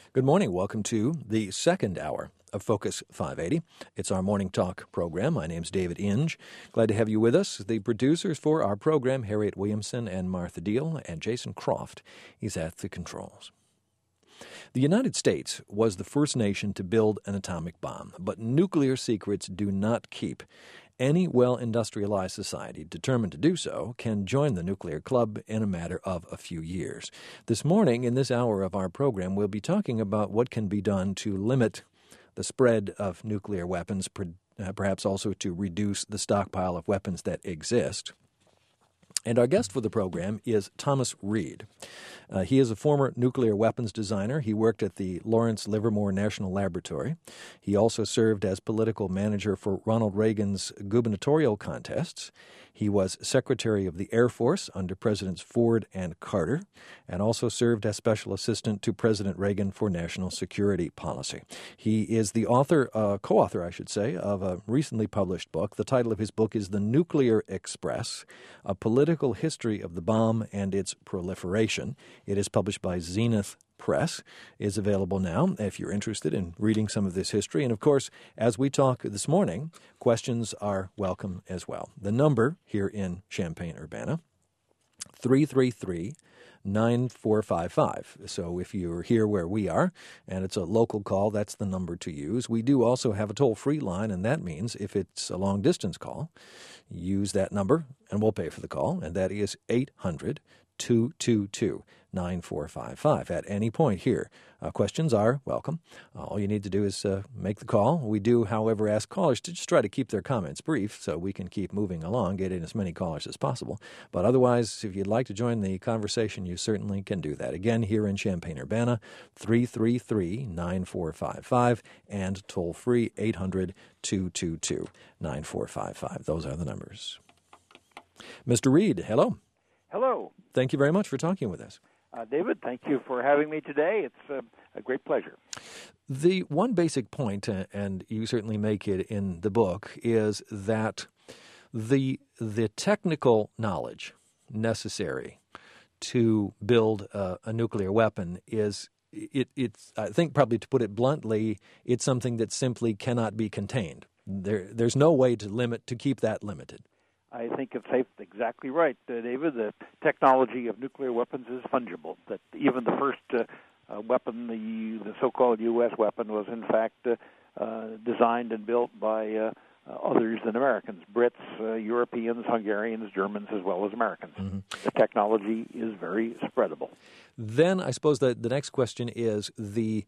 Good morning. Welcome to the second hour of Focus 580. It's our morning talk program. My name's David Inge. Glad to have you with us. The producers for our program, Harriet Williamson and Martha Deal, and Jason Croft, is at the controls. The United States was the first nation to build an atomic bomb, but nuclear secrets do not keep. Any well-industrialized society determined to do so can join the nuclear club in a matter of a few years. This morning, in this hour of our program, we'll be talking about what can be done to limit the spread of nuclear weapons, perhaps also to reduce the stockpile of weapons that exist. And our guest for the program is Thomas Reed. He is a former nuclear weapons designer. He worked at the Lawrence Livermore National Laboratory. He also served as political manager for Ronald Reagan's gubernatorial contests. He was Secretary of the Air Force under Presidents Ford and Carter, and also served as Special Assistant to President Reagan for National Security Policy. He is the co-author, of a recently published book. The title of his book is The Nuclear Express, A Political History of the Bomb and Its Proliferation. It is published by Zenith Press, is available now if you're interested in reading some of this history. And, of course, as we talk this morning, questions are welcome as well. The number here in Champaign-Urbana, 333-9455. So if you're here where we are and it's a local call, that's the number to use. We do also have a toll-free line, and that means if it's a long-distance call, use that number and we'll pay for the call, and that is 800-222-9455. At any point here, questions are welcome. All you need to do is make the call. We do, however, ask callers to just try to keep their comments brief so we can keep moving along, get in as many callers as possible. But otherwise, if you'd like to join the conversation, you certainly can do that. Again, here in Champaign-Urbana, 333-9455, and toll-free 800-222-9455. Those are the numbers. Mr. Reed, hello. Hello. Thank you very much for talking with us. David, thank you for having me today. It's a great pleasure. The one basic point, and you certainly make it in the book, is that the technical knowledge necessary to build a nuclear weapon is, it's I think probably to put it bluntly, it's something that simply cannot be contained. There's no way to keep that limited. I think it's exactly right, David. The technology of nuclear weapons is fungible. That even the first weapon, the so-called U.S. weapon, was in fact designed and built by others than Americans, Brits, Europeans, Hungarians, Germans, as well as Americans. Mm-hmm. The technology is very spreadable. Then I suppose that the next question is the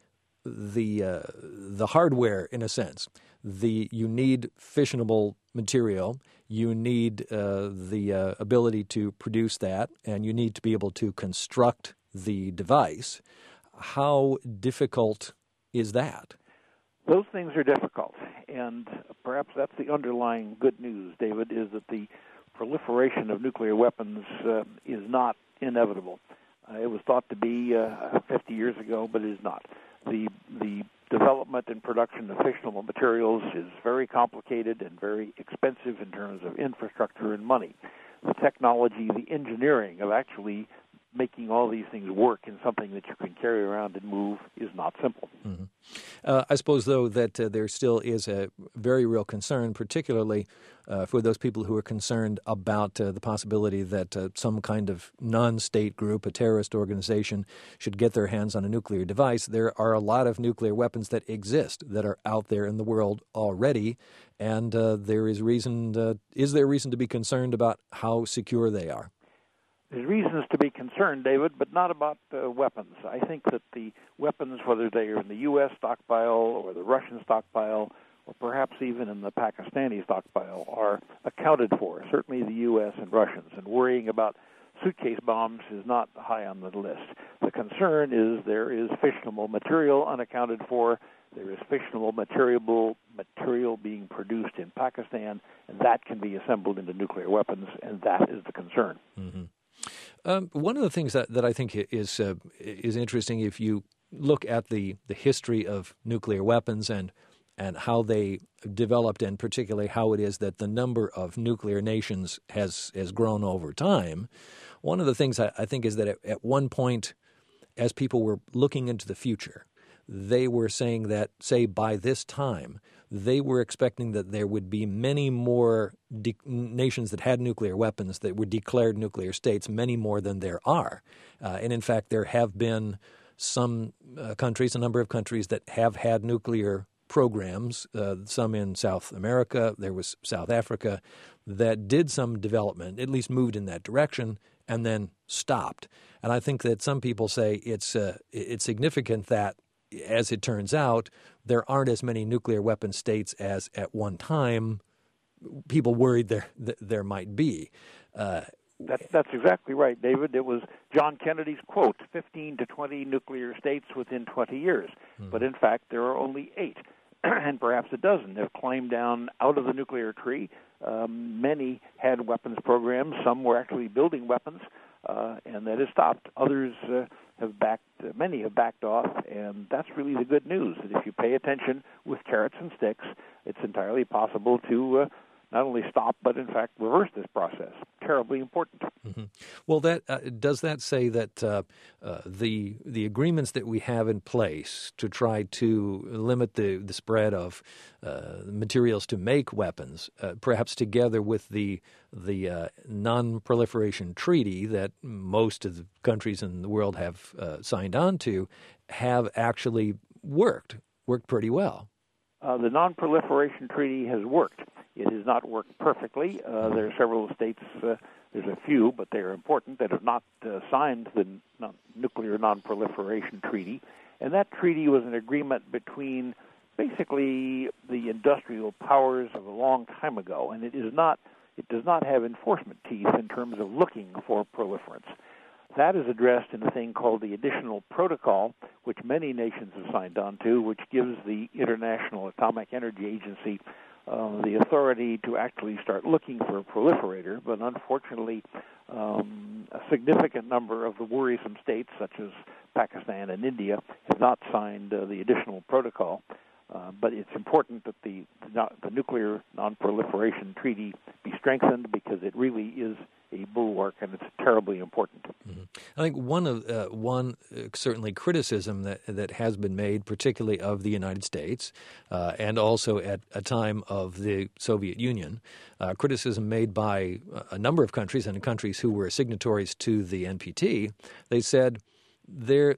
hardware, in a sense. You need fissionable material, you need the ability to produce that, and you need to be able to construct the device. How difficult is that? Those things are difficult, and perhaps that's the underlying good news, David, is that the proliferation of nuclear weapons is not inevitable. It was thought to be 50 years ago, but it is not. The development and production of fissionable materials is very complicated and very expensive in terms of infrastructure and money. The technology, the engineering of actually making all these things work in something that you can carry around and move is not simple. Mm-hmm. I suppose, though, that there still is a very real concern, particularly for those people who are concerned about the possibility that some kind of non-state group, a terrorist organization, should get their hands on a nuclear device. There are a lot of nuclear weapons that exist that are out there in the world already, and is there reason to be concerned about how secure they are? There's reasons to be concerned, David, but not about weapons. I think that the weapons, whether they are in the U.S. stockpile or the Russian stockpile or perhaps even in the Pakistani stockpile, are accounted for, certainly the U.S. and Russians. And worrying about suitcase bombs is not high on the list. The concern is there is fissionable material unaccounted for. There is fissionable material being produced in Pakistan, and that can be assembled into nuclear weapons, and that is the concern. Mm-hmm. One of the things that I think is interesting, if you look at the history of nuclear weapons and how they developed, and particularly how it is that the number of nuclear nations has grown over time, one of the things I think is that at one point, as people were looking into the future, they were saying that, say, by this time, they were expecting that there would be many more nations that had nuclear weapons that were declared nuclear states, many more than there are. And in fact, there have been some countries, a number of countries that have had nuclear programs, some in South America, there was South Africa, that did some development, at least moved in that direction, and then stopped. And I think that some people say it's significant that, as it turns out, there aren't as many nuclear weapon states as at one time people worried there might be. That's exactly right, David. It was John Kennedy's quote, 15 to 20 nuclear states within 20 years. But in fact, there are only 8, and perhaps a dozen have climbed down out of the nuclear tree. Many had weapons programs. Some were actually building weapons, and that has stopped. Others many have backed off, and that's really the good news, that if you pay attention with carrots and sticks, it's entirely possible to not only stop, but in fact reverse this process. Terribly important. Mm-hmm. Well, does that say that the agreements that we have in place to try to limit the spread of materials to make weapons, perhaps together with the non-proliferation treaty that most of the countries in the world have signed on to, have actually worked pretty well? The non-proliferation treaty has worked. It has not worked perfectly. There are several states, there's a few, but they are important, that have not signed the nuclear non-proliferation treaty. And that treaty was an agreement between basically the industrial powers of a long time ago, and it does not have enforcement teeth in terms of looking for proliferants. That is addressed in a thing called the Additional Protocol, which many nations have signed on to, which gives the International Atomic Energy Agency the authority to actually start looking for a proliferator. But unfortunately, a significant number of the worrisome states, such as Pakistan and India, have not signed the Additional Protocol. But it's important that the nuclear non-proliferation treaty be strengthened, because it really is a bulwark, and it's terribly important. Mm-hmm. I think one certainly criticism that has been made, particularly of the United States, and also at a time of the Soviet Union, criticism made by a number of countries and countries who were signatories to the NPT. They said the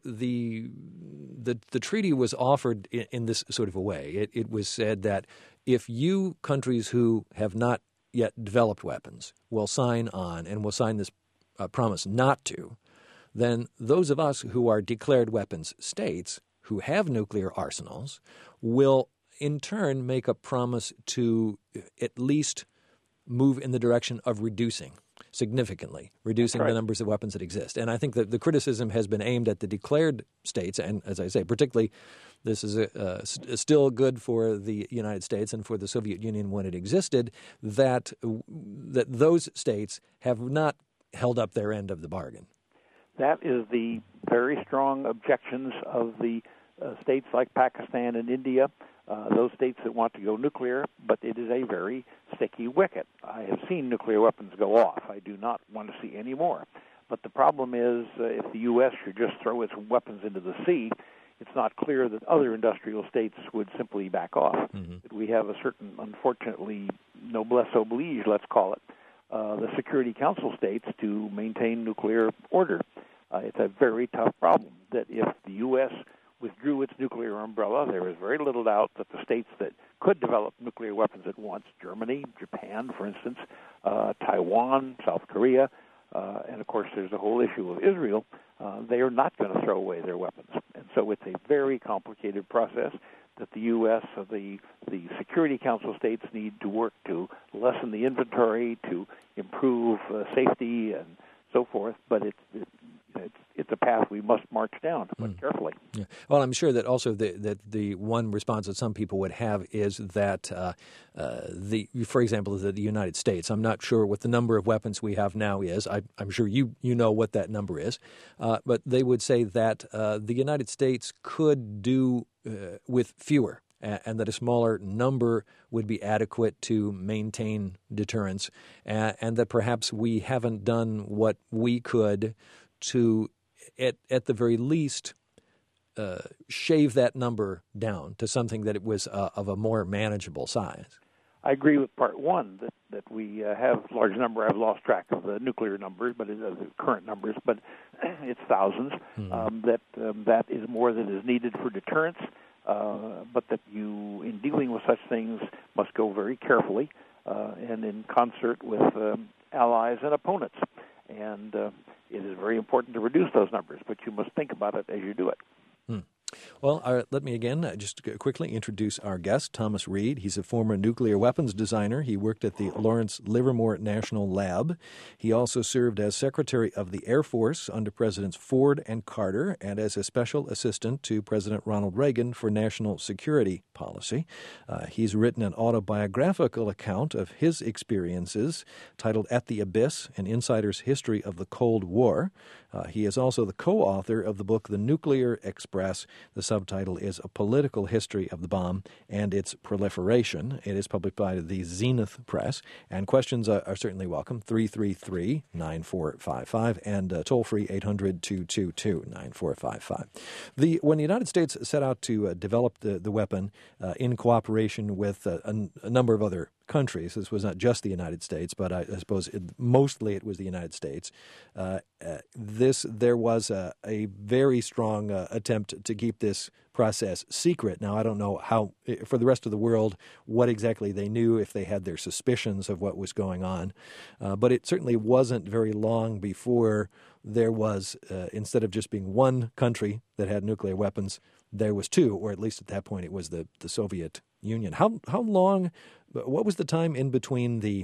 treaty was offered in this sort of a way. It was said that if you countries who have not yet developed weapons will sign on and will sign this promise not to, then those of us who are declared weapons states who have nuclear arsenals will in turn make a promise to at least move in the direction of significantly reducing the numbers of weapons that exist. And I think that the criticism has been aimed at the declared states, and as I say, particularly this is still good for the United States and for the Soviet Union when it existed, that those states have not held up their end of the bargain. That is the very strong objections of the states like Pakistan and India, those states that want to go nuclear, but it is a very sticky wicket. I have seen nuclear weapons go off. I do not want to see any more. But the problem is, if the U.S. should just throw its weapons into the sea, it's not clear that other industrial states would simply back off. Mm-hmm. We have a certain, unfortunately, noblesse oblige, let's call it, the Security Council states to maintain nuclear order. It's a very tough problem that if the U.S. withdrew its nuclear umbrella, there is very little doubt that the states that could develop nuclear weapons at once, Germany, Japan, for instance, Taiwan, South Korea, and of course there's the whole issue of Israel, they are not going to throw away their weapons. And so it's a very complicated process that the U.S., the Security Council states need to work to lessen the inventory, to improve safety and so forth, but it's a path we must march down, but carefully. Yeah. Well, I'm sure that also that the one response that some people would have is that for example, the United States. I'm not sure what the number of weapons we have now is. I'm sure you know what that number is, but they would say that the United States could do with fewer, and that a smaller number would be adequate to maintain deterrence, and that perhaps we haven't done what we could to, at the very least, shave that number down to something that it was of a more manageable size? I agree with part one that we have a large number. I've lost track of the nuclear numbers, but the current numbers, but it's thousands. That is more than is needed for deterrence, but that you, in dealing with such things, must go very carefully and in concert with allies and opponents. And it is very important to reduce those numbers, but you must think about it as you do it. Well, let me again just quickly introduce our guest, Thomas Reed. He's a former nuclear weapons designer. He worked at the Lawrence Livermore National Lab. He also served as Secretary of the Air Force under Presidents Ford and Carter and as a special assistant to President Ronald Reagan for national security policy. He's written an autobiographical account of his experiences titled At the Abyss, An Insider's History of the Cold War. He is also the co-author of the book The Nuclear Express. The subtitle is A Political History of the Bomb and Its Proliferation. It is published by the Zenith Press. And questions are certainly welcome, 333-9455 and toll-free 800-222-9455. When the United States set out to develop the weapon in cooperation with a number of other countries. This was not just the United States, but I suppose mostly it was the United States. There was a very strong attempt to keep this process secret. Now, I don't know how, for the rest of the world, what exactly they knew, if they had their suspicions of what was going on. But it certainly wasn't very long before there was, instead of just being one country that had nuclear weapons, there was two, or at least at that point it was the Soviet Union. How long? What was the time in between the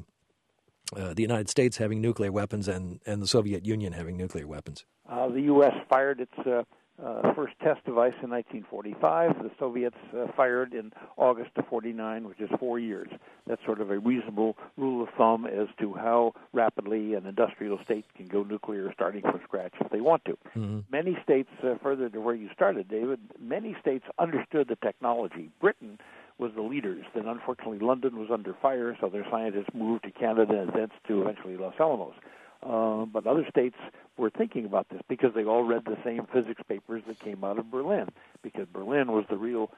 United States having nuclear weapons and the Soviet Union having nuclear weapons? The U.S. fired its first test device in 1945. The Soviets fired in August of 49, which is 4 years. That's sort of a reasonable rule of thumb as to how rapidly an industrial state can go nuclear starting from scratch if they want to. Mm-hmm. Many states, further to where you started, David, many states understood the technology. Britain was the leaders. Then, unfortunately, London was under fire, so their scientists moved to Canada and thence to eventually Los Alamos. But other states were thinking about this because they all read the same physics papers that came out of Berlin, because Berlin was the real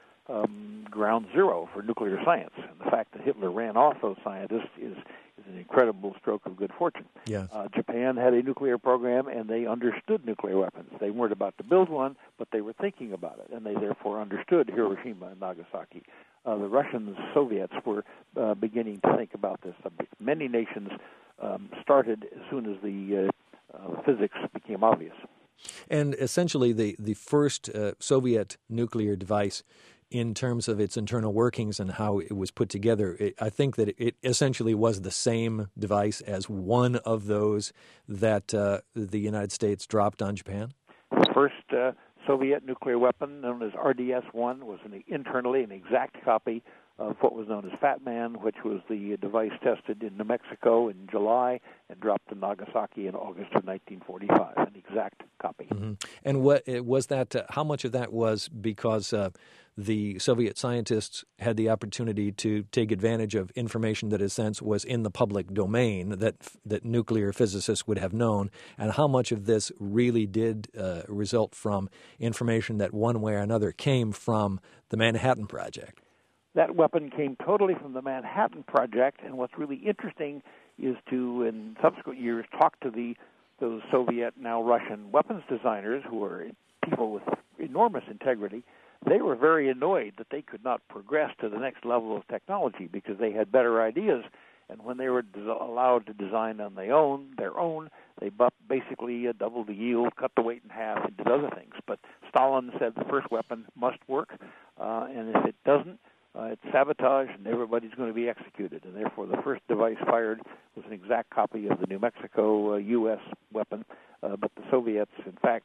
ground zero for nuclear science. And the fact that Hitler ran off those scientists is an incredible stroke of good fortune. Yes. Japan had a nuclear program, and they understood nuclear weapons. They weren't about to build one, but they were thinking about it, and they therefore understood Hiroshima and Nagasaki. The Russians, Soviets were beginning to think about this subject. Many nations started as soon as the physics became obvious. And essentially the first Soviet nuclear device, in terms of its internal workings and how it was put together, I think that it essentially was the same device as one of those that the United States dropped on Japan? The first Soviet nuclear weapon, known as RDS-1, was internally an exact copy of what was known as Fat Man, which was the device tested in New Mexico in July and dropped in Nagasaki in August of 1945, an exact copy. Mm-hmm. And what was that? How much of that was because the Soviet scientists had the opportunity to take advantage of information that, in a sense, was in the public domain that nuclear physicists would have known, and how much of this really did result from information that one way or another came from the Manhattan Project? That weapon came totally from the Manhattan Project, and what's really interesting is to, in subsequent years, talk to those Soviet, now Russian, weapons designers who were people with enormous integrity. They were very annoyed that they could not progress to the next level of technology because they had better ideas, and when they were allowed to design on their own, they basically doubled the yield, cut the weight in half, and did other things. But Stalin said the first weapon must work, and if it doesn't, it's sabotage, and everybody's going to be executed. And therefore, the first device fired was an exact copy of the New Mexico U.S. weapon. But the Soviets, in fact,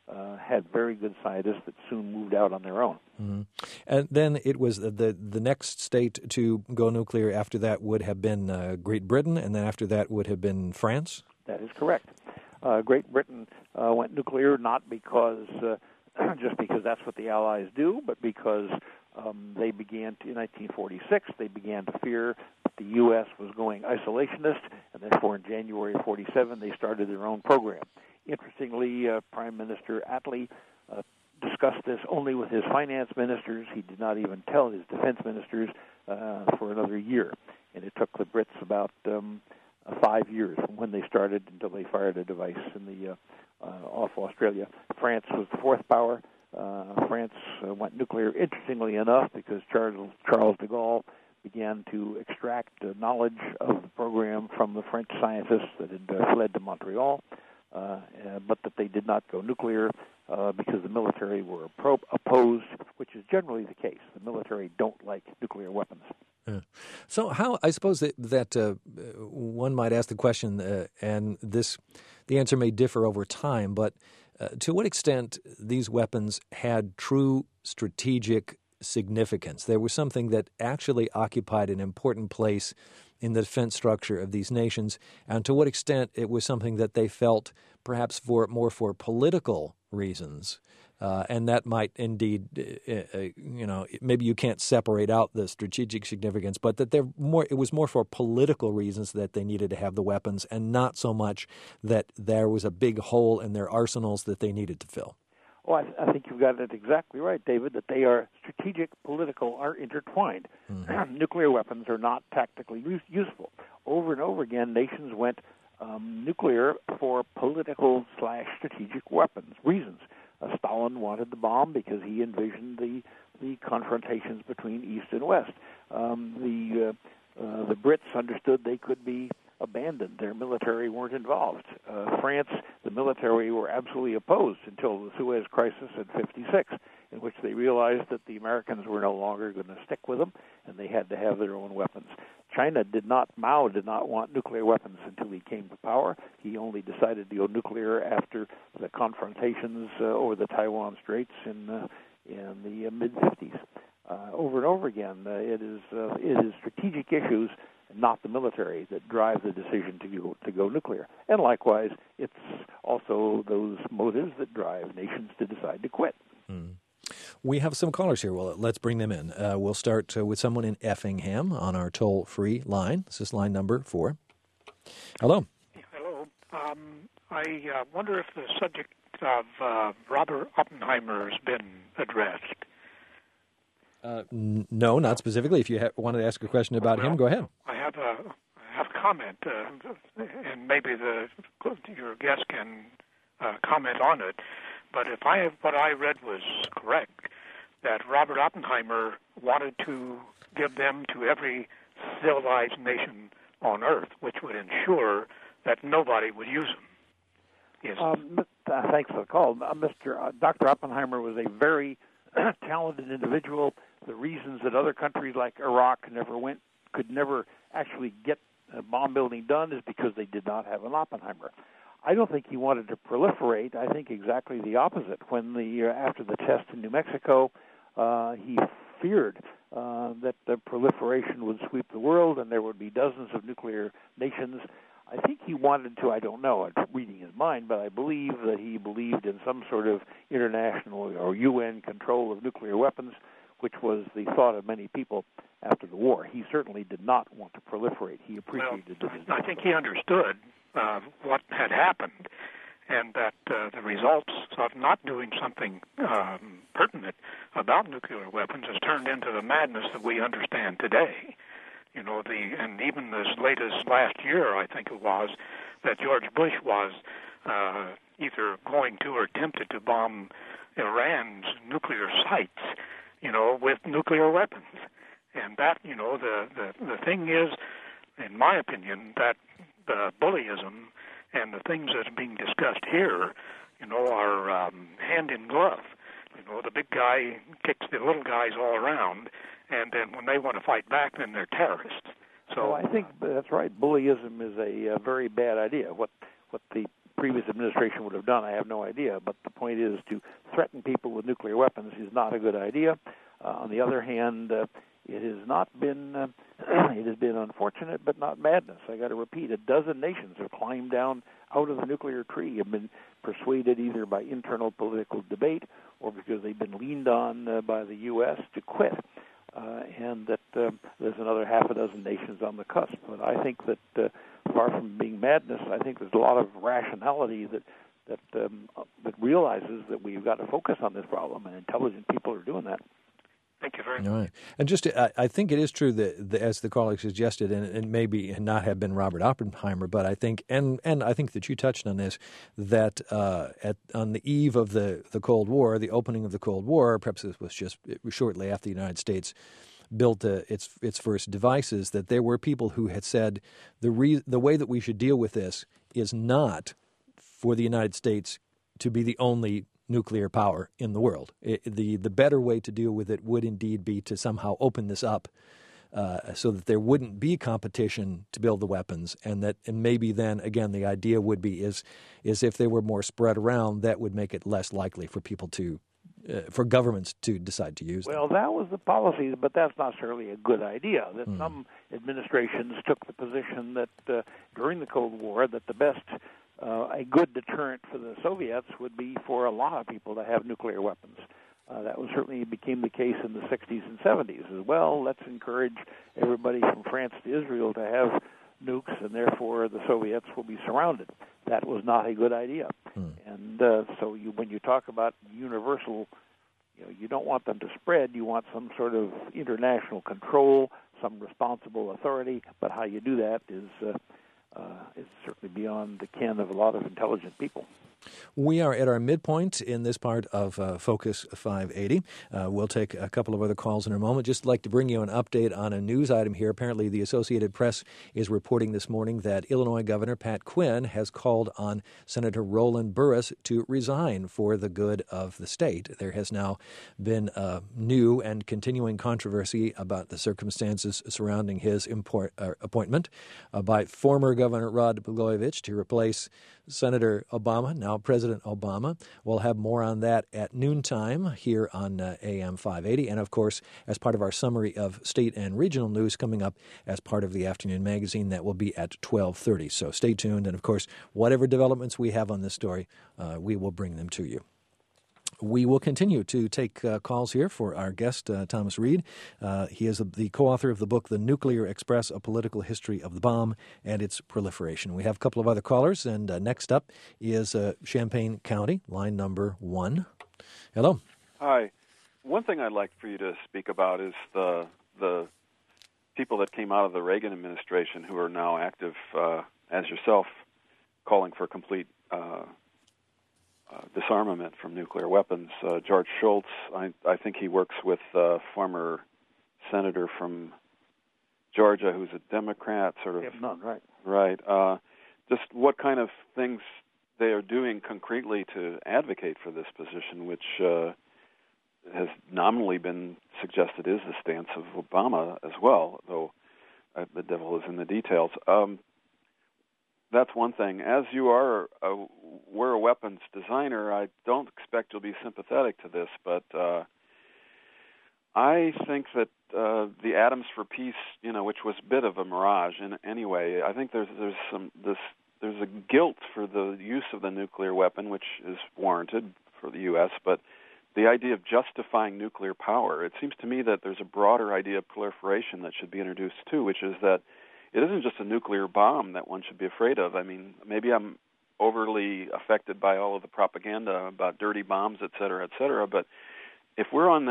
had very good scientists that soon moved out on their own. Mm-hmm. And then it was the next state to go nuclear after that would have been Great Britain, and then after that would have been France? That is correct. Great Britain went nuclear not because just because that's what the Allies do, but because they began in 1946. They began to fear that the U.S. was going isolationist, and therefore in January of 47 they started their own program. Interestingly, Prime Minister Attlee discuss this only with his finance ministers. He did not even tell his defense ministers for another year. And it took the Brits about 5 years from when they started until they fired a device in the off Australia. France was the fourth power. France went nuclear, interestingly enough, because Charles de Gaulle began to extract knowledge of the program from the French scientists that had fled to Montreal, but that they did not go nuclear because the military were opposed, which is generally the case. The military don't like nuclear weapons. Yeah. So how, I suppose that one might ask the question, and the answer may differ over time, but to what extent these weapons had true strategic significance? There was something that actually occupied an important place in the defense structure of these nations, and to what extent it was something that they felt perhaps more for political reasons. And that might indeed, maybe you can't separate out the strategic significance, but that it was more for political reasons that they needed to have the weapons, and not so much that there was a big hole in their arsenals that they needed to fill. Oh, I think you've got it exactly right, David, that they are strategic, political, are intertwined. Mm-hmm. Nuclear weapons are not tactically useful. Over and over again, nations went nuclear for political/strategic reasons. Stalin wanted the bomb because he envisioned the confrontations between East and West. The Brits understood they could be abandoned. Their military weren't involved. France, the military were absolutely opposed until the Suez Crisis in '56, in which they realized that the Americans were no longer going to stick with them, and they had to have their own weapons. Mao did not want nuclear weapons until he came to power. He only decided to go nuclear after the confrontations over the Taiwan Straits in the mid-50s. Over and over again, it is strategic issues, not the military, that drive the decision to go nuclear. And likewise, it's also those motives that drive nations to decide to quit. Mm. We have some callers here. Well, let's bring them in. We'll start with someone in Effingham on our toll-free line. This is line number 4. Hello. Hello. I wonder if the subject of Robert Oppenheimer has been addressed. No, not specifically. If you wanted to ask a question about him, go ahead. I have a comment, and maybe your guest can comment on it. But if what I read was correct, that Robert Oppenheimer wanted to give them to every civilized nation on Earth, which would ensure that nobody would use them. Yes. Thanks for the call. Dr. Oppenheimer was a very talented individual. The reasons that other countries like Iraq could never actually get bomb building done is because they did not have an Oppenheimer. I don't think he wanted to proliferate. I think exactly the opposite. When after the test in New Mexico, he feared that the proliferation would sweep the world and there would be dozens of nuclear nations. I think he wanted to, I don't know, I'm reading his mind, but I believe that he believed in some sort of international or UN control of nuclear weapons, which was the thought of many people after the war. He certainly did not want to proliferate. He appreciated it. I think he understood what had happened, and that the results of not doing something pertinent about nuclear weapons has turned into the madness that we understand today. And even as late as last year, I think it was, that George Bush was either going to or tempted to bomb Iran's nuclear sites, with nuclear weapons. And that, the thing is, in my opinion, that bullyism and the things that are being discussed here, are hand in glove. The big guy kicks the little guys all around, and then when they want to fight back, then they're terrorists. So I think that's right. Bullyism is a very bad idea. What the previous administration would have done, I have no idea. But the point is, to threaten people with nuclear weapons is not a good idea. On the other hand, it has not been. It has been unfortunate, but not madness. I got to repeat: a dozen nations have climbed down out of the nuclear tree, have been persuaded either by internal political debate or because they've been leaned on by the U.S. to quit. And that there's another half a dozen nations on the cusp. But I think that far from being madness, I think there's a lot of rationality that that realizes that we've got to focus on this problem, and intelligent people are doing that. Thank you very much. All right. And just I think it is true that, as the colleague suggested, and it maybe not have been Robert Oppenheimer, but I think, and I think that you touched on this, that on the eve of the Cold War, the opening of the Cold War, perhaps it was just shortly after the United States built its first devices, that there were people who had said the way that we should deal with this is not for the United States to be the only nuclear power in the world. The better way to deal with it would indeed be to somehow open this up so that there wouldn't be competition to build the weapons, and maybe then again the idea would be is if they were more spread around, that would make it less likely for people for governments to decide to use them. Well, that was the policy, but that's not necessarily a good idea. That some administrations took the position that during the Cold War that the best a good deterrent for the Soviets would be for a lot of people to have nuclear weapons. That was certainly became the case in the 60s and 70s as well. Let's encourage everybody from France to Israel to have nukes, and therefore the Soviets will be surrounded. That was not a good idea. And so when you talk about universal, you don't want them to spread. You want some sort of international control, some responsible authority. But how you do that is certainly beyond the ken of a lot of intelligent people. We are at our midpoint in this part of Focus 580. We'll take a couple of other calls in a moment. Just like to bring you an update on a news item here. Apparently, the Associated Press is reporting this morning that Illinois Governor Pat Quinn has called on Senator Roland Burris to resign for the good of the state. There has now been new and continuing controversy about the circumstances surrounding his appointment by former Governor Rod Blagojevich to replace Senator Obama, now President Obama. We'll have more on that at noontime here on AM 580. And, of course, as part of our summary of state and regional news coming up as part of the afternoon magazine, that will be at 12:30. So stay tuned. And, of course, whatever developments we have on this story, we will bring them to you. We will continue to take calls here for our guest, Thomas Reed. He is the co-author of the book, The Nuclear Express, A Political History of the Bomb and Its Proliferation. We have a couple of other callers, and next up is Champaign County, line number 1. Hello. Hi. One thing I'd like for you to speak about is the people that came out of the Reagan administration who are now active, as yourself, calling for complete disarmament from nuclear weapons. George Shultz, I think he works with a former senator from Georgia who's a Democrat, sort of. None, right. Right. Just what kind of things they are doing concretely to advocate for this position, which has nominally been suggested is the stance of Obama as well, though the devil is in the details. That's one thing. As you were a weapons designer, I don't expect you'll be sympathetic to this, but I think that the Atoms for Peace, which was a bit of a mirage in any way, I think there's a guilt for the use of the nuclear weapon, which is warranted for the U.S., but the idea of justifying nuclear power, it seems to me that there's a broader idea of proliferation that should be introduced too, which is that it isn't just a nuclear bomb that one should be afraid of. I mean, maybe I'm overly affected by all of the propaganda about dirty bombs, et cetera, but if we're on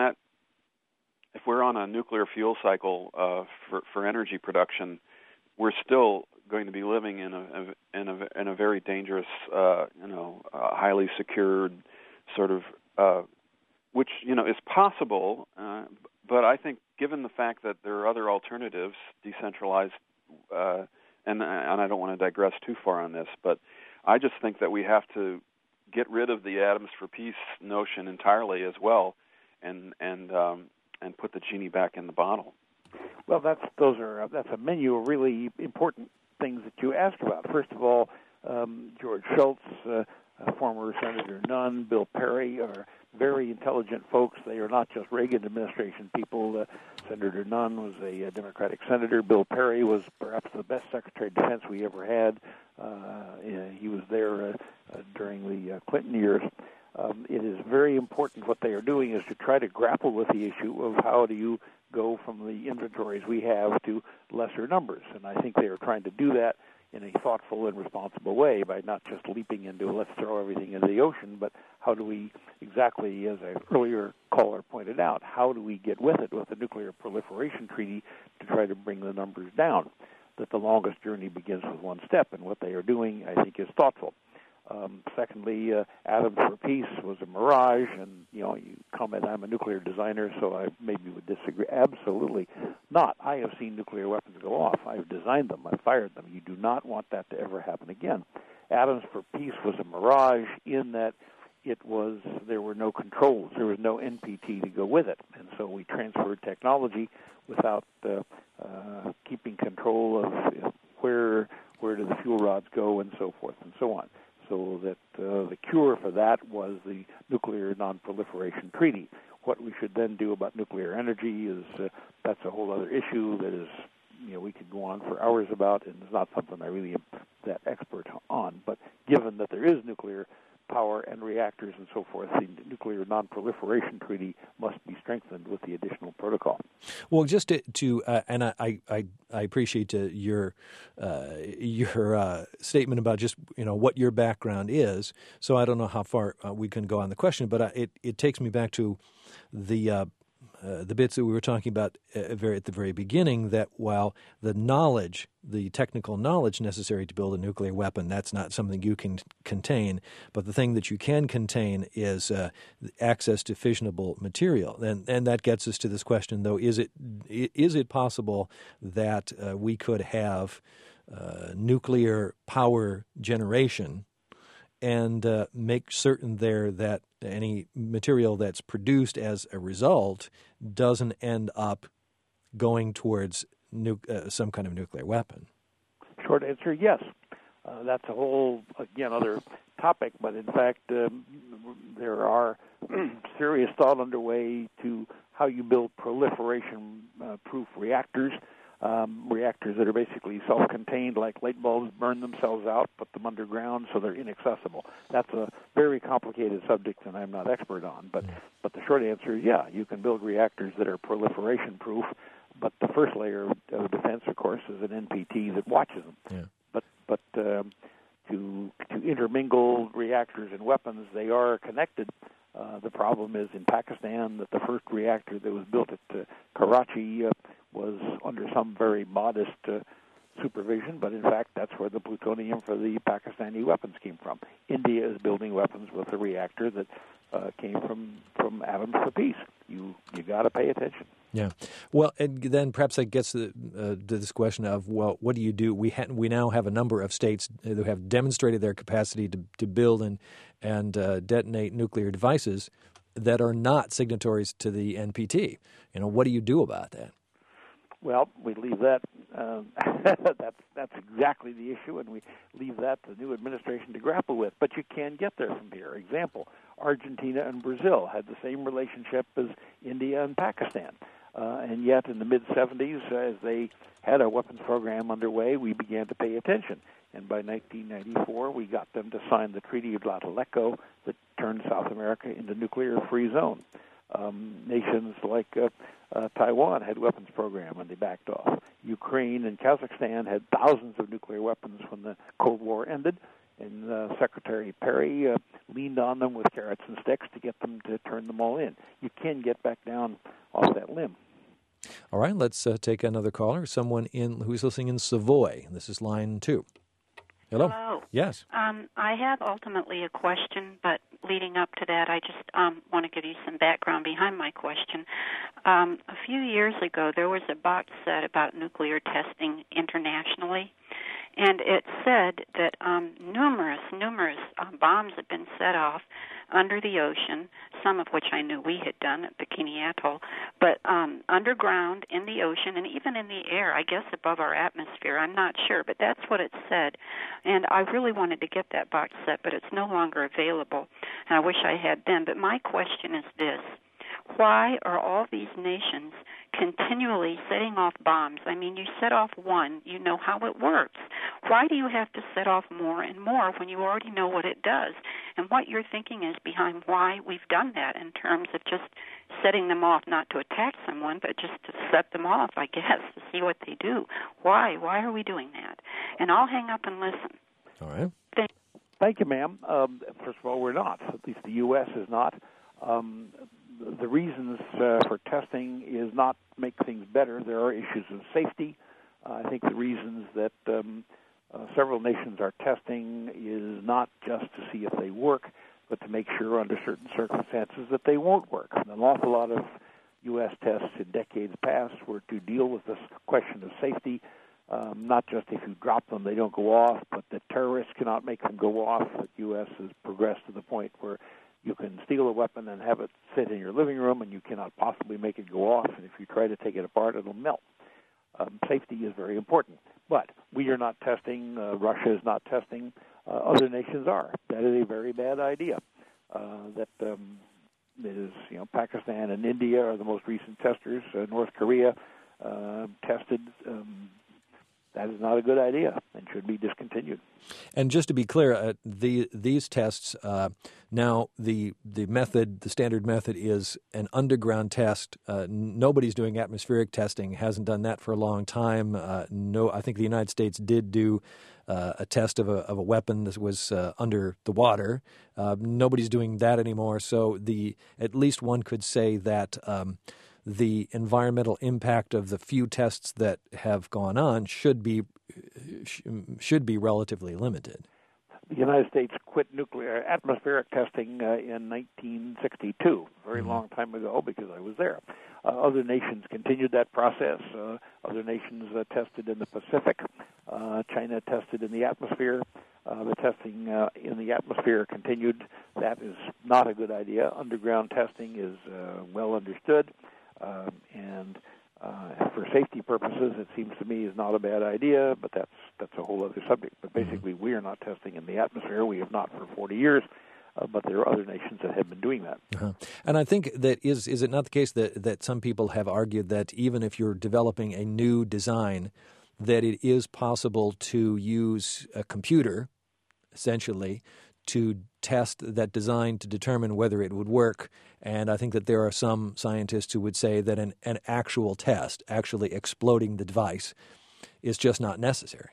a nuclear fuel cycle for energy production, we're still going to be living in a very dangerous, highly secured sort of, which is possible. But I think, given the fact that there are other alternatives, decentralized, and I don't want to digress too far on this, but I just think that we have to get rid of the Atoms for Peace notion entirely as well, and put the genie back in the bottle. Well, that's a menu of really important things that you asked about. First of all, George Shultz, former Senator Nunn, Bill Perry are very intelligent folks. They are not just Reagan administration people. Senator Nunn was a Democratic senator. Bill Perry was perhaps the best Secretary of Defense we ever had. He was there during the Clinton years. It is very important. What they are doing is to try to grapple with the issue of how do you go from the inventories we have to lesser numbers. And I think they are trying to do that in a thoughtful and responsible way by not just leaping into let's throw everything into the ocean, but how do we exactly, as an earlier caller pointed out, how do we get with it with the Nuclear Proliferation Treaty to try to bring the numbers down? That the longest journey begins with one step, and what they are doing, I think, is thoughtful. Secondly, Atoms for Peace was a mirage, and you comment I'm a nuclear designer, so I maybe would disagree. Absolutely not. I have seen nuclear weapons go off. I've designed them. I've fired them. You do not want that to ever happen again. Atoms for Peace was a mirage in that there were no controls. There was no NPT to go with it, and so we transferred technology without keeping control of where do the fuel rods go and so forth and so on. So that the cure for that was the Nuclear Non-Proliferation Treaty. What we should then do about nuclear energy is that's a whole other issue that is, we could go on for hours about, and it's not something I really am that expert on. But given that there is nuclear power and reactors and so forth, the Nuclear Non-Proliferation Treaty must be strengthened with the additional protocol. Well, just to and I appreciate your statement about just what your background is. So I don't know how far we can go on the question, but it takes me back to the bits that we were talking about at the very beginning, that while the technical knowledge necessary to build a nuclear weapon, that's not something you can contain, but the thing that you can contain is access to fissionable material. And that gets us to this question, though, is it possible that we could have nuclear power generation and make certain there that any material that's produced as a result doesn't end up going towards some kind of nuclear weapon? Short answer, yes. That's a whole, other topic, but in fact, there are serious thought underway to how you build proliferation-proof reactors. Reactors that are basically self-contained, like light bulbs, burn themselves out, put them underground so they're inaccessible. That's a very complicated subject, and I'm not expert on. But the short answer is, yeah, you can build reactors that are proliferation-proof. But the first layer of defense, of course, is an NPT that watches them. Yeah. But to intermingle reactors and weapons, they are connected. The problem is in Pakistan that the first reactor that was built at Karachi was under some very modest supervision, but in fact that's where the plutonium for the Pakistani weapons came from. India is building weapons with a reactor that came from Atoms for Peace. You got to pay attention. Yeah. Well, and then perhaps that gets to this question of, well, what do you do? We now have a number of states who have demonstrated their capacity to build and detonate nuclear devices that are not signatories to the NPT. What do you do about that? Well, we leave that. That's exactly the issue, and we leave that to the new administration to grapple with. But you can get there from here. Example, Argentina and Brazil had the same relationship as India and Pakistan. And yet in the mid-'70s, as they had a weapons program underway, we began to pay attention. And by 1994, we got them to sign the Treaty of Tlatelolco that turned South America into nuclear-free zone. Nations like Taiwan had weapons program, and they backed off. Ukraine and Kazakhstan had thousands of nuclear weapons when the Cold War ended, and Secretary Perry leaned on them with carrots and sticks to get them to turn them all in. You can get back down off that limb. All right, let's take another caller, someone who's listening in Savoy. This is line 2. Hello. Hello. Yes. I have ultimately a question, but leading up to that, I just want to give you some background behind my question. A few years ago, there was a box set about nuclear testing internationally, and it said that numerous bombs had been set off under the ocean, some of which I knew we had done at Bikini Atoll, but underground, in the ocean, and even in the air, I guess above our atmosphere. I'm not sure, but that's what it said. And I really wanted to get that box set, but it's no longer available, and I wish I had then. But my question is this. Why are all these nations continually setting off bombs? I mean, you set off one, you know how it works. Why do you have to set off more and more when you already know what it does? And what your thinking is behind why we've done that in terms of just setting them off, not to attack someone, but just to set them off, I guess, to see what they do. Why? Why are we doing that? And I'll hang up and listen. All right. Thank you, ma'am. First of all, we're not. At least the U.S. is not. The reasons for testing is not make things better. There are issues of safety. I think the reasons that several nations are testing is not just to see if they work, but to make sure under certain circumstances that they won't work. And an awful lot of U.S. tests in decades past were to deal with this question of safety, not just if you drop them, they don't go off, but that terrorists cannot make them go off. The U.S. has progressed to the point where you can steal a weapon and have it sit in your living room, and you cannot possibly make it go off, and if you try to take it apart, it'll melt. Safety is very important. But we are not testing. Russia is not testing. Other nations are. That is a very bad idea. Pakistan and India are the most recent testers. North Korea tested. That is not a good idea and should be discontinued. And just to be clear, these tests now the standard method is an underground test. Nobody's doing atmospheric testing. Hasn't done that for a long time. I think the United States did do a test of a weapon that was under the water. Nobody's doing that anymore. So at least one could say that the environmental impact of the few tests that have gone on should be relatively limited. The United States quit nuclear atmospheric testing in 1962, a very long time ago, because I was there. Other nations continued that process. Other nations tested in the Pacific. China tested in the atmosphere. The testing in the atmosphere continued. That is not a good idea. Underground testing is well understood. And for safety purposes, it seems to me is not a bad idea, but that's a whole other subject. But basically, we are not testing in the atmosphere. We have not for 40 years, but there are other nations that have been doing that. Uh-huh. And I think that is it not the case that some people have argued that even if you're developing a new design, that it is possible to use a computer, essentially, to test that design to determine whether it would work. And I think that there are some scientists who would say that an actual test, actually exploding the device, is just not necessary.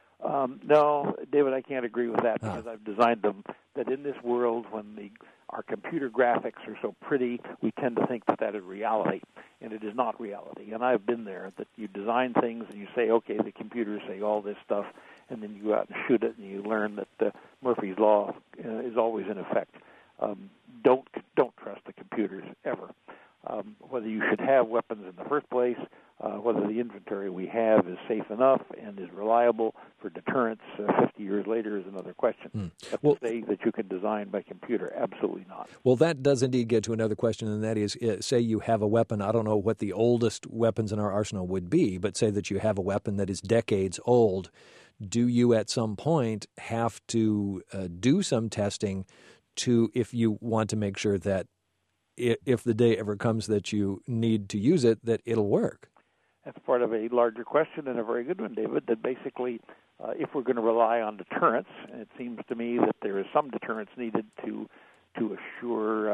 No, David, I can't agree with that because I've designed them that in this world when our computer graphics are so pretty, we tend to think that is reality, and it is not reality. And I've been there, that you design things and you say, okay, the computers say all this stuff, and then you go out and shoot it, and you learn that Murphy's Law is always in effect. Don't trust the computers ever. Whether you should have weapons in the first place, whether the inventory we have is safe enough and is reliable for deterrence 50 years later is another question. To say that you can design by computer, absolutely not. Well, that does indeed get to another question, and that is, say you have a weapon. I don't know what the oldest weapons in our arsenal would be, but say that you have a weapon that is decades old. Do you at some point have to do some testing if you want to make sure that if the day ever comes that you need to use it, that it'll work? That's part of a larger question and a very good one, David, that basically if we're going to rely on deterrence, and it seems to me that there is some deterrence needed to assure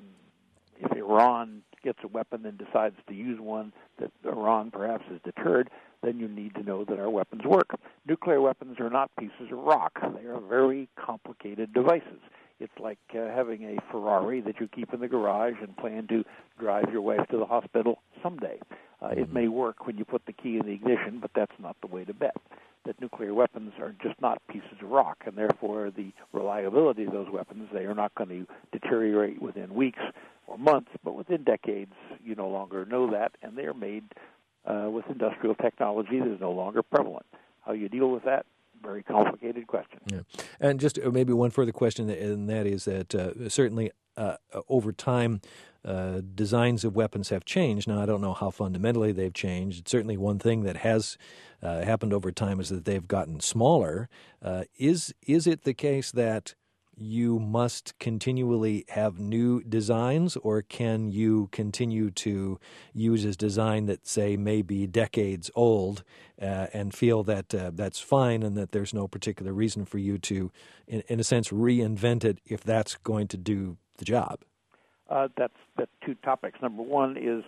if Iran gets a weapon and decides to use one, that Iran perhaps is deterred, then you need to know that our weapons work. Nuclear weapons are not pieces of rock. They are very complicated devices. It's like having a Ferrari that you keep in the garage and plan to drive your wife to the hospital someday. It may work when you put the key in the ignition, but that's not the way to bet. That nuclear weapons are just not pieces of rock, and therefore the reliability of those weapons, they are not going to deteriorate within weeks or months, but within decades. You no longer know that, and they are made with industrial technology that is no longer prevalent. How you deal with that? Very complicated question. Yeah. And just maybe one further question, and that is that certainly over time, designs of weapons have changed. Now, I don't know how fundamentally they've changed. Certainly one thing that has happened over time is that they've gotten smaller. Is it the case that you must continually have new designs, or can you continue to use a design that, say, may be decades old and feel that that's fine and that there's no particular reason for you to, in a sense, reinvent it if that's going to do the job? That's two topics. Number one is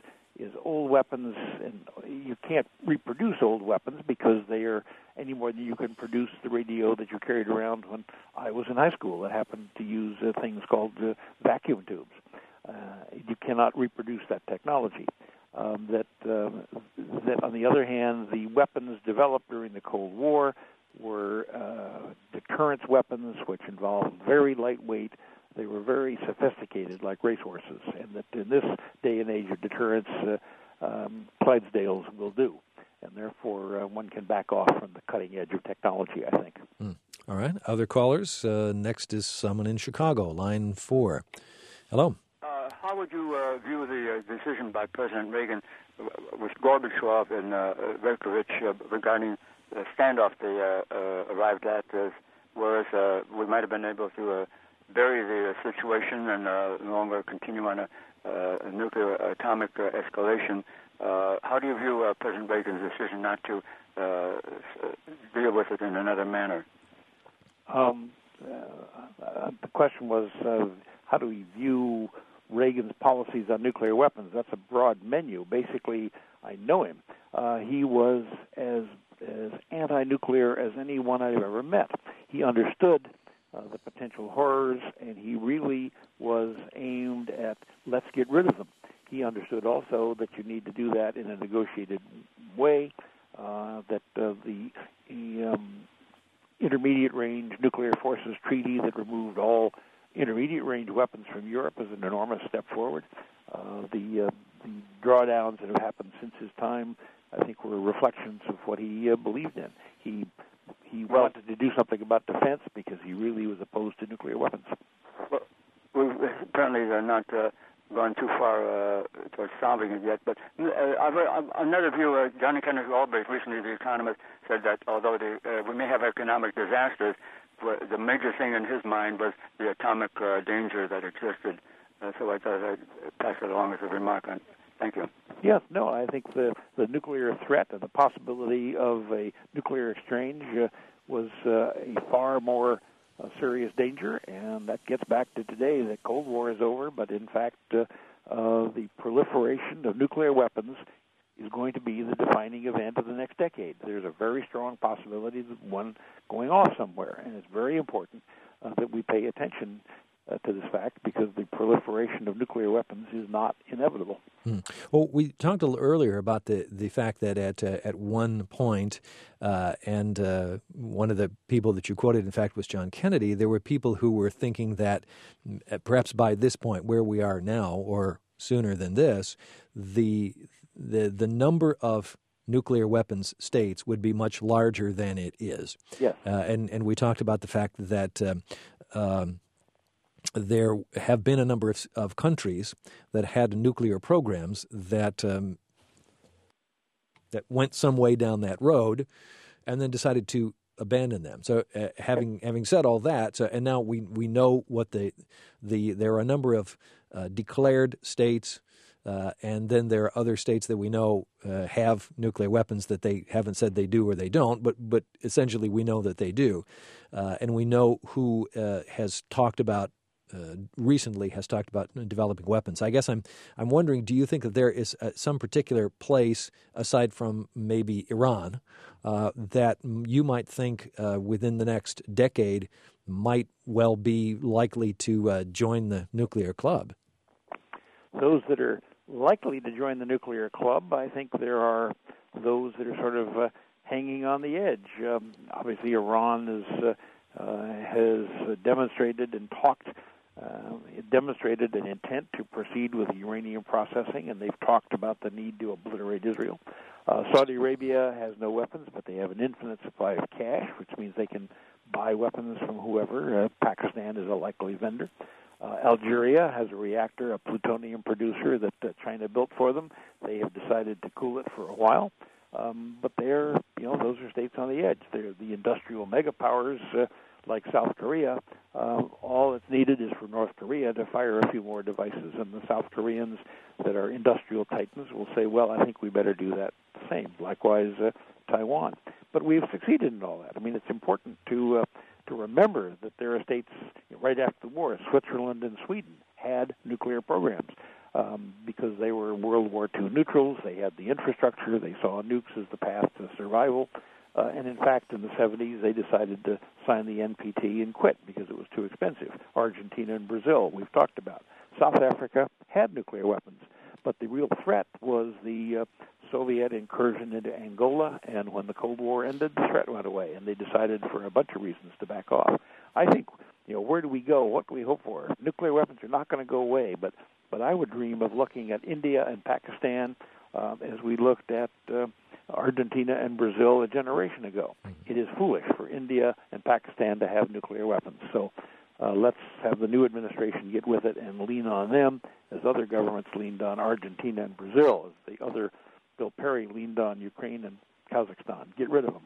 is old weapons, and you can't reproduce old weapons because they are any more than you can produce the radio that you carried around when I was in high school that happened to use things called vacuum tubes. You cannot reproduce that technology. That on the other hand, the weapons developed during the Cold War were deterrence weapons, which involved very lightweight. They were very sophisticated, like racehorses, and that in this day and age of deterrence, Clydesdales will do. And therefore, one can back off from the cutting edge of technology, I think. All right. Other callers. Next is someone in Chicago, line 4. Hello. How would you view the decision by President Reagan with Gorbachev and Rekovich regarding the standoff they arrived at, whereas we might have been able to bury the situation and no longer continue on a nuclear atomic escalation? How do you view President Reagan's decision not to deal with it in another manner? The question was, how do we view Reagan's policies on nuclear weapons? That's a broad menu. Basically, I know him. He was as anti-nuclear as anyone I've ever met. He understood the potential horrors, and he really was aimed at let's get rid of them. He understood also that you need to do that in a negotiated way, that the Intermediate Range Nuclear Forces Treaty that removed all intermediate range weapons from Europe is an enormous step forward. The drawdowns that have happened since his time, I think, were reflections of what he believed in. He wanted to do something about defense because he really was opposed to nuclear weapons. Well, we've apparently not gone too far towards solving it yet, but I've heard another view. Johnny Kenneth Galbraith, recently The Economist, said that although we may have economic disasters, the major thing in his mind was the atomic danger that existed. So I thought I'd pass it along as a remark on. Thank you. Yes, no, I think the nuclear threat and the possibility of a nuclear exchange was a far more serious danger, and that gets back to today. The Cold War is over, but in fact, the proliferation of nuclear weapons is going to be the defining event of the next decade. There's a very strong possibility of one going off somewhere, and it's very important that we pay attention to this fact, because the proliferation of nuclear weapons is not inevitable. Well, we talked a little earlier about the fact that at one point, and one of the people that you quoted, in fact, was John Kennedy, there were people who were thinking that perhaps by this point, where we are now, or sooner than this, the number of nuclear weapons states would be much larger than it is. Yes. And we talked about the fact that there have been a number of countries that had nuclear programs that went some way down that road and then decided to abandon them. So having said all that, and now we know what there are a number of declared states, and then there are other states that we know have nuclear weapons that they haven't said they do or they don't, but essentially we know that they do. And we know who has talked about recently has talked about developing weapons. I guess I'm wondering, do you think that there is some particular place, aside from maybe Iran, that you might think within the next decade might well be likely to join the nuclear club? Those that are likely to join the nuclear club, I think there are those that are sort of hanging on the edge. Obviously, Iran has demonstrated and demonstrated an intent to proceed with uranium processing, and they've talked about the need to obliterate Israel. Saudi Arabia has no weapons, but they have an infinite supply of cash, which means they can buy weapons from whoever. Pakistan is a likely vendor. Algeria has a reactor, a plutonium producer that China built for them. They have decided to cool it for a while. But those are states on the edge. They're the industrial megapowers like South Korea. All that's needed is for North Korea to fire a few more devices, and the South Koreans that are industrial titans will say, well, I think we better do that the same. Likewise, Taiwan. But we've succeeded in all that. I mean, it's important to remember that there are states right after the war, Switzerland and Sweden had nuclear programs. because they were World War II neutrals. They had the infrastructure. They saw nukes as the path to survival. And in fact, in the 70s, they decided to sign the NPT and quit because it was too expensive. Argentina and Brazil, we've talked about. South Africa had nuclear weapons, but the real threat was the Soviet incursion into Angola, and when the Cold War ended, the threat went away, and they decided for a bunch of reasons to back off. I think, where do we go? What do we hope for? Nuclear weapons are not going to go away, but I would dream of looking at India and Pakistan as we looked at Argentina and Brazil a generation ago. It is foolish for India and Pakistan to have nuclear weapons. So let's have the new administration get with it and lean on them as other governments leaned on Argentina and Brazil, as the other Bill Perry leaned on Ukraine and Kazakhstan. Get rid of them.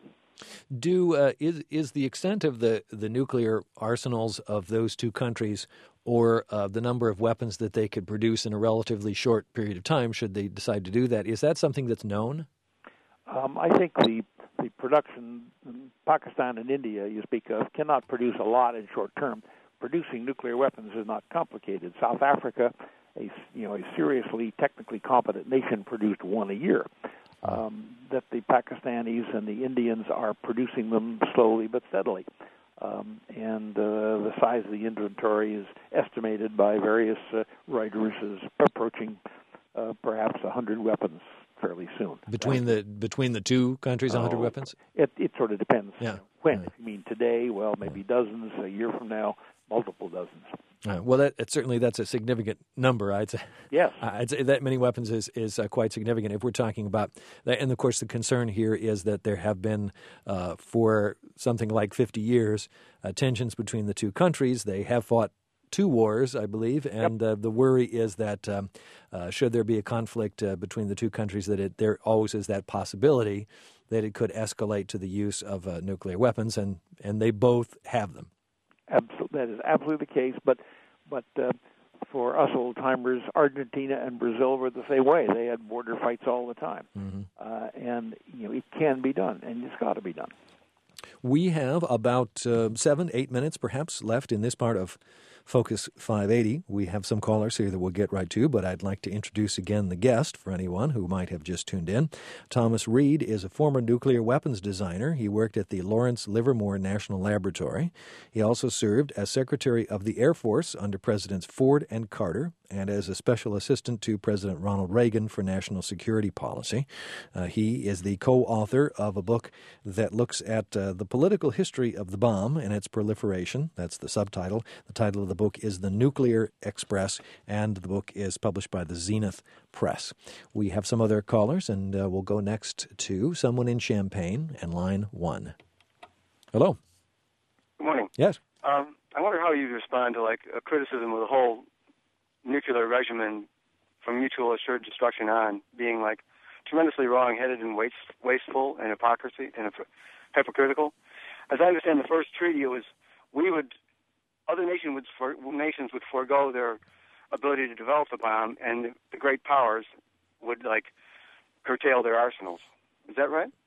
Is the extent of the nuclear arsenals of those two countries, or the number of weapons that they could produce in a relatively short period of time, should they decide to do that, is that something that's known? I think the production, Pakistan and India you speak of, cannot produce a lot in short term. Producing nuclear weapons is not complicated. South Africa, a seriously technically competent nation, produced one a year. That the Pakistanis and the Indians are producing them slowly but steadily. And the size of the inventory is estimated by various writers as approaching perhaps 100 weapons fairly soon. Between the two countries, 100 weapons? It sort of depends. Yeah. When? If you mean today, well, maybe dozens. A year from now, multiple dozens. Well, that's a significant number. I'd say. Yes. I'd say that many weapons is quite significant if we're talking about that. And of course, the concern here is that there have been for something like 50 years tensions between the two countries. They have fought 2 wars, I believe, and the worry is that should there be a conflict between the two countries, that there always is that possibility that it could escalate to the use of nuclear weapons, and they both have them. That is absolutely the case, but for us old-timers, Argentina and Brazil were the same way. They had border fights all the time. And it can be done, and it's got to be done. We have about 7-8 minutes perhaps left in this part of Focus 580. We have some callers here that we'll get right to, but I'd like to introduce again the guest for anyone who might have just tuned in. Thomas Reed is a former nuclear weapons designer. He worked at the Lawrence Livermore National Laboratory. He also served as Secretary of the Air Force under Presidents Ford and Carter, and as a special assistant to President Ronald Reagan for national security policy. He is the co-author of a book that looks at the political history of the bomb and its proliferation. That's the subtitle. The title of the book is The Nuclear Express, and the book is published by the Zenith Press. We have some other callers, and we'll go next to someone in Champaign, and line 1. Hello. Good morning. Yes. I wonder how you'd respond to a criticism of the whole nuclear regimen from mutual assured destruction on being tremendously wrong-headed and wasteful and hypocritical. As I understand the first treaty, it was other nations would forego their ability to develop the bomb, and the great powers would curtail their arsenals. Is that right?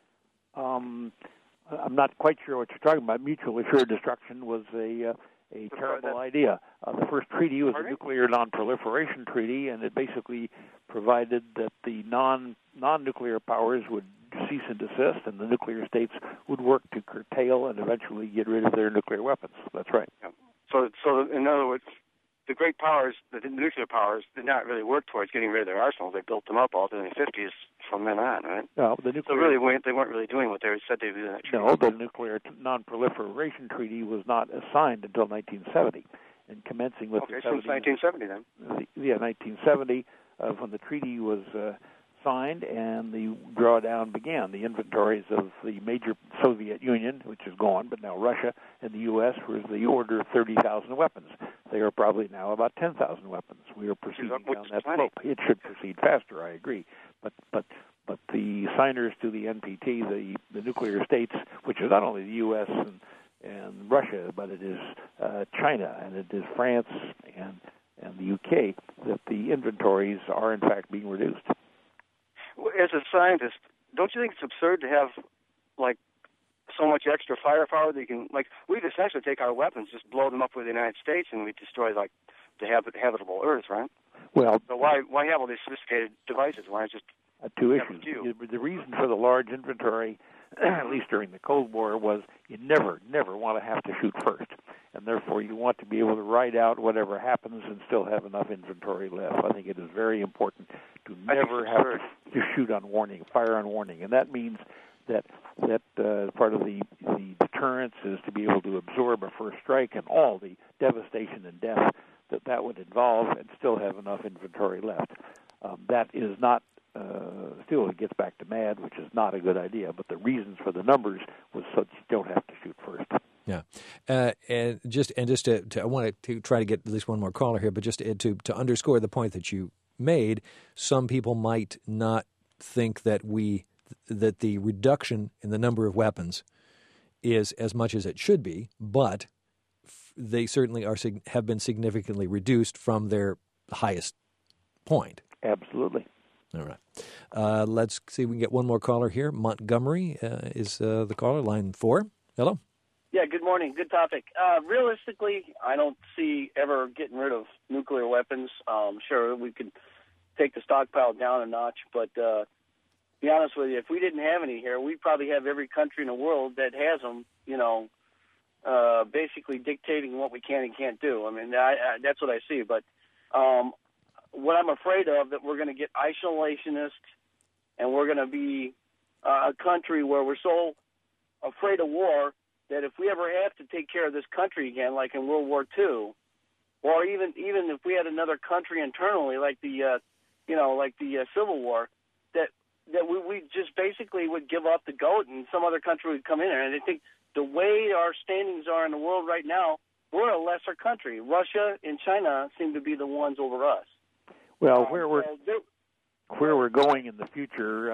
I'm not quite sure what you're talking about. Mutual assured destruction was a terrible idea. The first treaty was a nuclear non-proliferation treaty, and it basically provided that the non-nuclear powers would cease and desist, and the nuclear states would work to curtail and eventually get rid of their nuclear weapons. That's right. Yeah. So in other words, the great powers, the nuclear powers, did not really work towards getting rid of their arsenals. They built them up all through the 50s from then on, right? No, they weren't really doing what they said they would do in that treaty. No, the nuclear non-proliferation treaty was not signed until 1970, and commencing with since 1970 then. 1970, when the treaty was signed and the drawdown began. The inventories of the major Soviet Union, which is gone, but now Russia and the U.S., was the order of 30,000 weapons. They are probably now about 10,000 weapons. We are proceeding down that slope. It should proceed faster, I agree. But the signers to the NPT, the nuclear states, which is not only the U.S. and Russia, but it is China, and it is France and the U.K., that the inventories are in fact being reduced. As a scientist, don't you think it's absurd to have so much extra firepower that you can we'd essentially take our weapons, just blow them up with the United States, and we destroy the habitable Earth, right? Well, so why have all these sophisticated devices? Why just two issues. The reason for the large inventory, at least during the Cold War, was you never want to have to shoot first, and therefore you want to be able to ride out whatever happens and still have enough inventory left. I think it is very important to never have to shoot on warning, fire on warning, and that means that part of the deterrence is to be able to absorb a first strike and all the devastation and death that would involve and still have enough inventory left. That is not, still it gets back to MAD, which is not a good idea, but the reasons for the numbers was so that you don't have to shoot first. Yeah, and just to I want to try to get at least one more caller here, but just to underscore the point that you made, some people might not think that the reduction in the number of weapons is as much as it should be, but they certainly have been significantly reduced from their highest point. Absolutely. All right. Let's see if we can get one more caller here. Montgomery is the caller, line 4. Hello. Yeah, good morning. Good topic. Realistically, I don't see ever getting rid of nuclear weapons. Sure, we could take the stockpile down a notch, but be honest with you, if we didn't have any here, we'd probably have every country in the world that has them, basically dictating what we can and can't do. I mean, that's what I see. But what I'm afraid of, that we're going to get isolationist, and we're going to be a country where we're so afraid of war that if we ever have to take care of this country again, like in World War II, or even if we had another country internally, like the Civil War, that we just basically would give up the goat and some other country would come in there. And I think the way our standings are in the world right now, we're a lesser country. Russia and China seem to be the ones over us. Well, where we're going in the future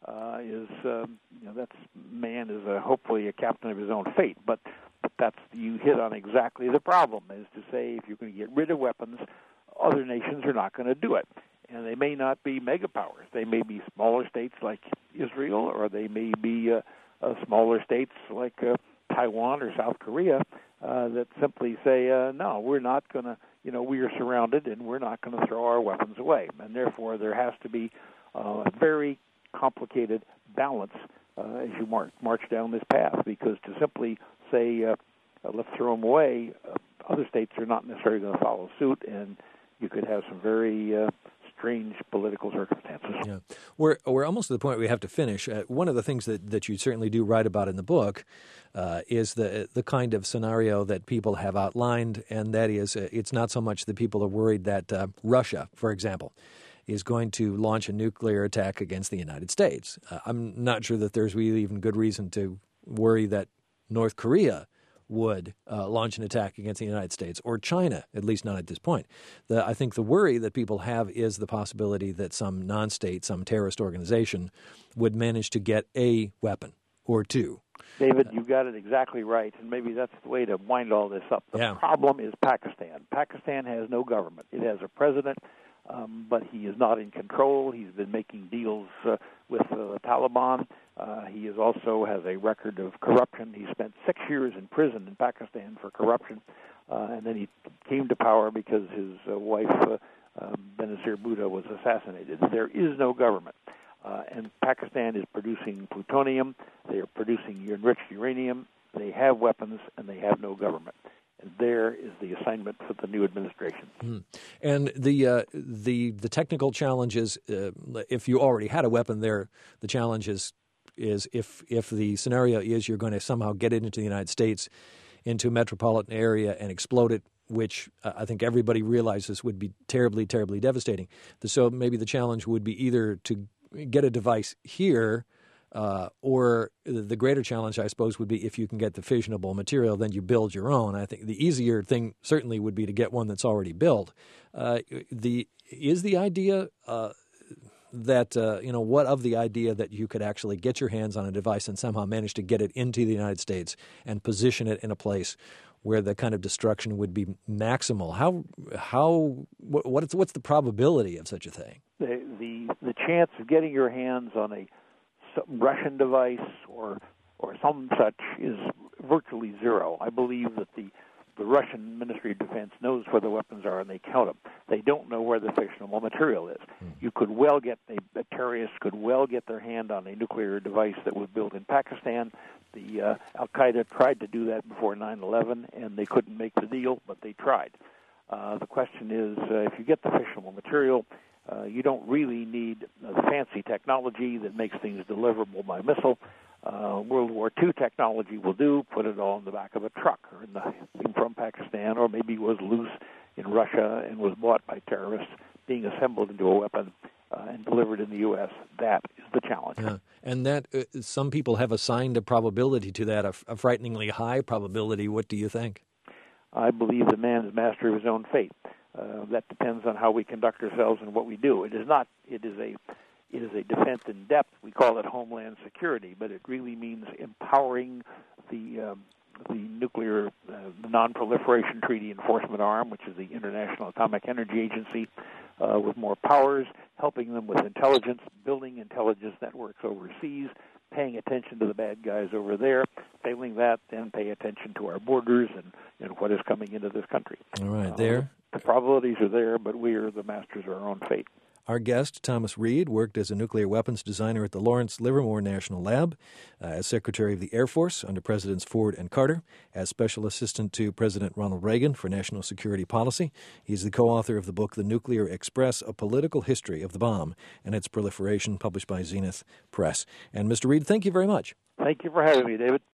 is that's man is hopefully a captain of his own fate. But that's, you hit on exactly the problem, is to say if you're going to get rid of weapons, other nations are not going to do it. And they may not be mega powers. They may be smaller states like Israel, or they may be smaller states like Taiwan or South Korea that simply say, no, we're not going to, we are surrounded and we're not going to throw our weapons away. And therefore there has to be a very complicated balance as you march down this path, because to simply say, let's throw them away, other states are not necessarily going to follow suit, and you could have some very strange political circumstances. Yeah, we're almost to the point where we have to finish. One of the things that you certainly do write about in the book is the kind of scenario that people have outlined, and that is it's not so much that people are worried that Russia, for example, is going to launch a nuclear attack against the United States. I'm not sure that there's really even good reason to worry that North Korea would launch an attack against the United States, or China, at least not at this point. I think the worry that people have is the possibility that some non-state, some terrorist organization would manage to get a weapon or two. David, you got it exactly right, and maybe that's the way to wind all this up. The problem is Pakistan. Pakistan has no government. It has a president, but he is not in control. He's been making deals with the Taliban. He also has a record of corruption. He spent 6 years in prison in Pakistan for corruption, and then he came to power because his wife, Benazir Bhutto, was assassinated. There is no government, and Pakistan is producing plutonium. They are producing enriched uranium. They have weapons, and they have no government. And there is the assignment for the new administration. And the technical challenge is, if you already had a weapon there, the challenge is if the scenario is you're going to somehow get it into the United States, into a metropolitan area and explode it, which I think everybody realizes would be terribly, terribly devastating. So maybe the challenge would be either to get a device here, or the greater challenge, I suppose, would be if you can get the fissionable material, then you build your own. I think the easier thing certainly would be to get one that's already built. Is the idea what of the idea that you could actually get your hands on a device and somehow manage to get it into the United States and position it in a place where the kind of destruction would be maximal? What's the probability of such a thing? The chance of getting your hands on a Russian device or some such is virtually zero. I believe that the the Russian Ministry of Defense knows where the weapons are, and they count them. They don't know where the fissionable material is. You could well get, the terrorists could well get their hand on a nuclear device that was built in Pakistan. The Al-Qaeda tried to do that before 9/11, and they couldn't make the deal, but they tried. The question is, if you get the fissionable material, you don't really need the fancy technology that makes things deliverable by missile. World War II technology will do, put it all in the back of a truck or in the, from Pakistan, or maybe was loose in Russia and was bought by terrorists, being assembled into a weapon and delivered in the U.S. That is the challenge. Yeah. And that some people have assigned a probability to that, a frighteningly high probability. What do you think? I believe the man is master of his own fate. That depends on how we conduct ourselves and what we do. It is not. It is a defense in depth. We call it homeland security, but it really means empowering the nuclear, the Non-Proliferation Treaty Enforcement Arm, which is the International Atomic Energy Agency, with more powers, helping them with intelligence, building intelligence networks overseas, paying attention to the bad guys over there. Failing that, then pay attention to our borders and what is coming into this country. All right, there. The probabilities are there, but we are the masters of our own fate. Our guest, Thomas Reed, worked as a nuclear weapons designer at the Lawrence Livermore National Lab, as Secretary of the Air Force under Presidents Ford and Carter, as Special Assistant to President Ronald Reagan for National Security Policy. He's the co-author of the book The Nuclear Express, A Political History of the Bomb and Its Proliferation, published by Zenith Press. And Mr. Reed, thank you very much. Thank you for having me, David.